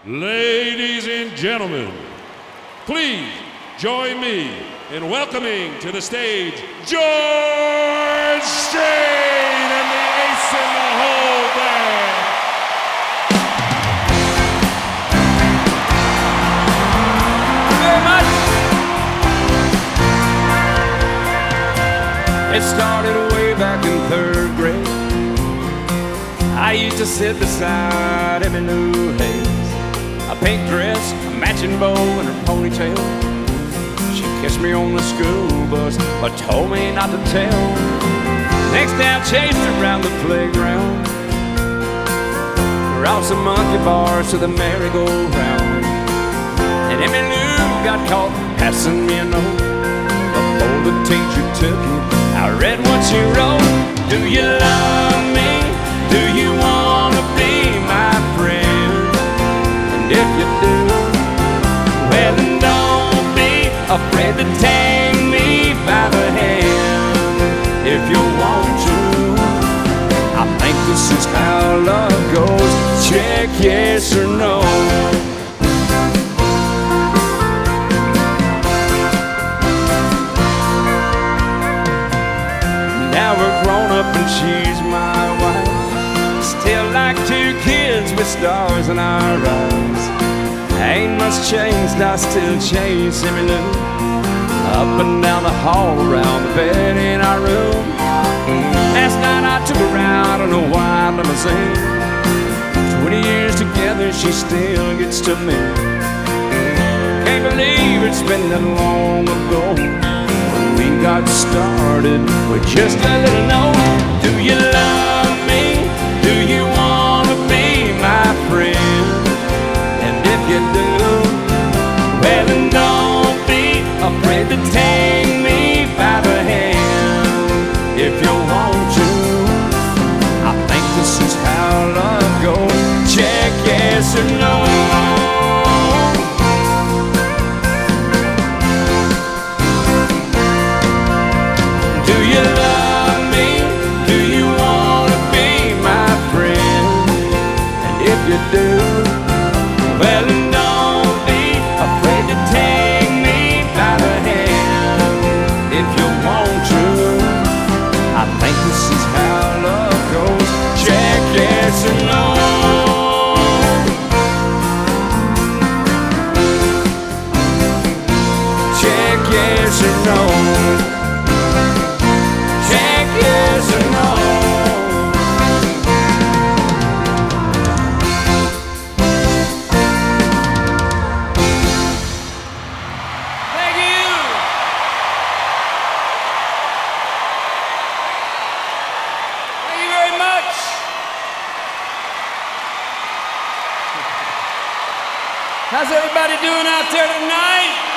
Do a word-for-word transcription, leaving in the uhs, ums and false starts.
Ladies and gentlemen, please join me in welcoming to the stage George Strait and the Ace in the Hole Band. Very much. It started way back in third grade. I used to sit beside Emmy Lou Hayes, a pink dress, a matching bow, and her ponytail. She kissed me on the school bus, but told me not to tell. Next day I chased her around the playground, across the monkey bars to the merry-go-round. And Emmy Lou got caught passing me a note before the teacher took it. I read what she wrote. Do you love me? Do you wanna be my friend? And if you do, well then don't be afraid to take me by the hand. If you want to, I think this is how love goes. Check yes or no. Now we're grown up and she's my wife, still like two kids with stars in our eyes. Ain't much changed, I still chase Emmy Lou, up and down the hall, around the bed in our room. Last night I took her out on a white limousine. Twenty years together, she still gets to me. Can't believe it's been that long ago when we got started with just a little note. Do you love me? Do you wanna be my friend? And if you do, well then don't be afraid to take me by the hand. If you want to, I think this is how love goes. Check yes or no. Do you love me? Do you wanna be my friend? And if you do, well then don't be afraid to take me by the hand. If you want to, I think this is how love goes. Check yes or no. Check yes or no. Check yes or no. Thank you. Thank you very much. How's everybody doing out there tonight?